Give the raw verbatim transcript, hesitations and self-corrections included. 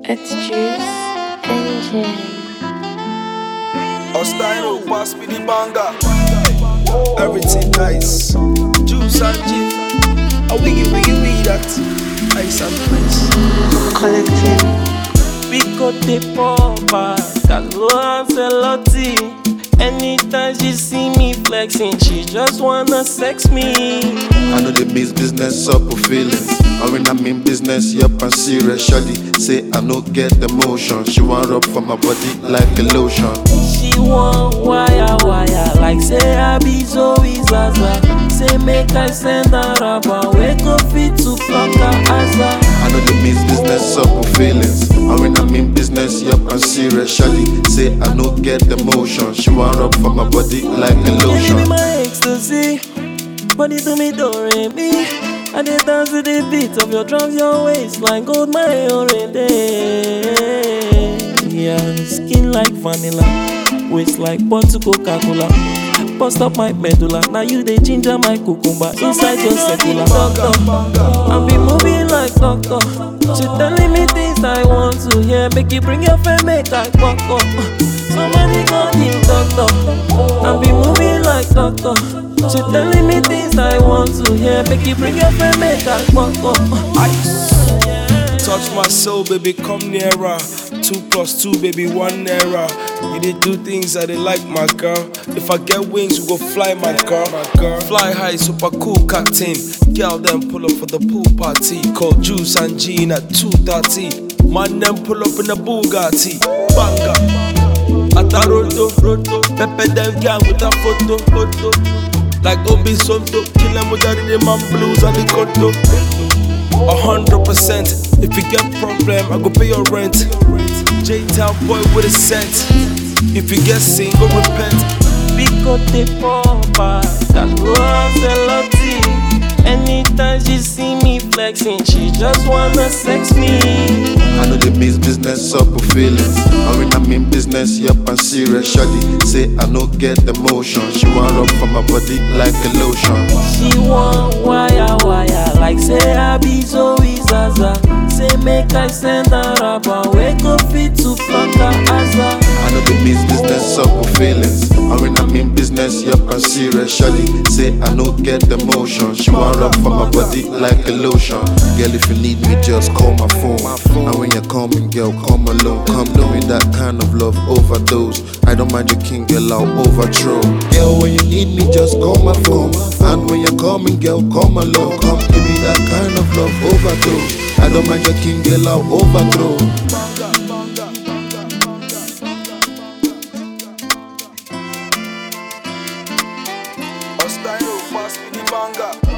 It's Juice and Jim. Hostile, pass me the banger. Everything nice. Juice and Jim. A wiggy wiggy wiggy that. Ice and place. Collective. Pico de popa, Carlo Ancelotti. Anytime she see me flexing, she just wanna sex me. I know they mix business up with feelings. Or when I mean business, yup, I'm serious. Shawty say I no get emotion. She want rub for my body like a lotion. She want wire wire, like say I be Zoe Zaza. Say make I send her rubber, wake up fit to pluck her asa. I know they mix business up with feelings. Or when I mean business, yup, I'm serious. Shawty say I no get emotion. She want rub for my body like a lotion. Give me my ecstasy, body to me don't rain me. I dey dance to the beat of your drums, your waistline gold my orange. Yeah, skin like vanilla, waist like bottle Coca-Cola. Bust up my medulla, now you dey ginger my cucumber inside your circular. Doctor, I be moving like doctor. She telling me things I want to hear. Make you bring your friend, make I fuck up. Somebody call the doctor. I be moving like doctor. She telling me things I want to hear. Make you bring your friend, make I fuck up. Ice. Touch my soul, baby, come nearer. Two plus two, baby, one error. You did do things that they like, my girl. If I get wings, you go fly, my girl. Fly high, super cool captain. Girl, then pull up for the pool party. Call Juice and Jean at two thirty. Man, then pull up in the Bugatti. Banga. Ataroto, roto. Pepe them gang with a photo, photo. Like Obi Sonto. Kill them with the man blues and the conto. A hundred percent. If you get problem, I go pay your rent. J-Town boy with a cent. If you get single, repent. Pico de popa, Carlo Ancelotti. Anytime she see me flexing, she just wanna sex me. I know they mix business up with feelings. Or when I mean business, yup, I'm serious. Shawty say I no get emotion. She want rub for my body like a lotion. She want wire wire, like say I be Zoe Zaza. Say make I send her rubber, wake up fit to pluck her asa. I know they mix business up with feelings. Or when I mean business, yup, I'm serious. Shawty say I no get emotion. She want rub for my body like a lotion. Girl, if you need me, just call my phone. And when you're coming, girl, come alone. Come doing that kind of love overdose. I don't mind your king, girl, I'll overthrow. Girl, when you need me, just call my phone. And when you're coming, girl, come alone. Come give me that kind of love overdose. I don't mind your king, girl, I'll overthrow. Hostile, pass me the banger.